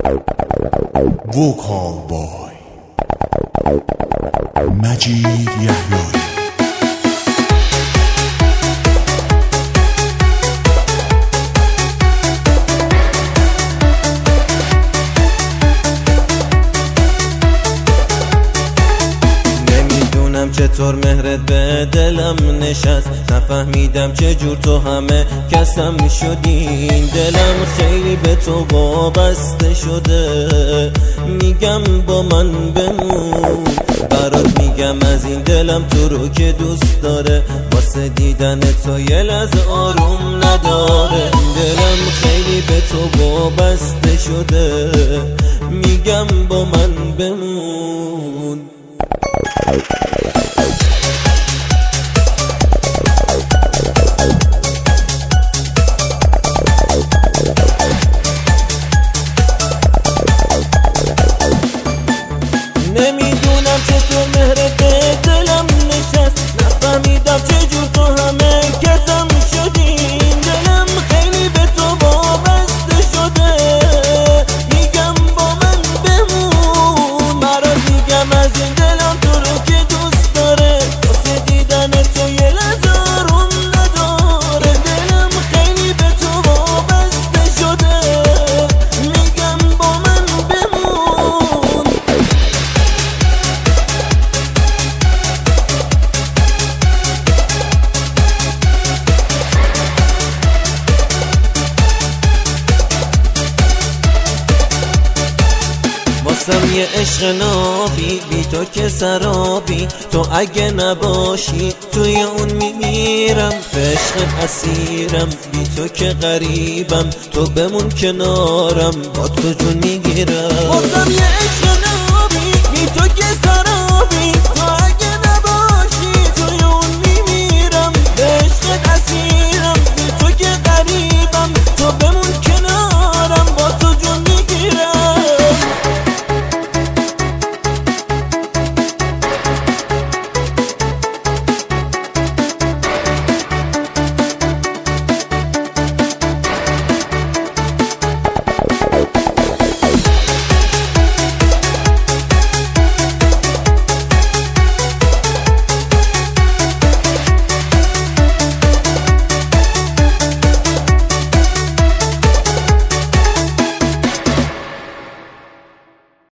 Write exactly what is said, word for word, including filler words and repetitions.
وکال بای مجید یحیایی. چطور مهرت به دلم نشست، نفهمیدم چجور تو همه کسم شدی. دلم خیلی به تو وابسته شده، میگم با من بمون. برات میگم از این دلم تو رو که دوست داره، واسه دیدن تو یه لحظه آروم نداره. دلم خیلی به تو وابسته شده، میگم با من بمون. نمیدونم چطور مهرت به دلم نشست، نفهمیدم چجور تو همه کسم شدی. دلم خیلی به تو وابسته شده، میگم با من بمون. برات میگم از این دلم تو رو که دوست داره، واسه دیدن تو یه لحظه آروم نداره. دلم خیلی به تو وابسته شده، میگم با من بمون. واسم یه عشق نابی، بی تو که سرابی. تو اگه نباشی توی اون میمیرم، به عشق اسیرم، بی تو که غریبم. تو بمون کنارم، با تو جون میگیرم. واسم یه عشق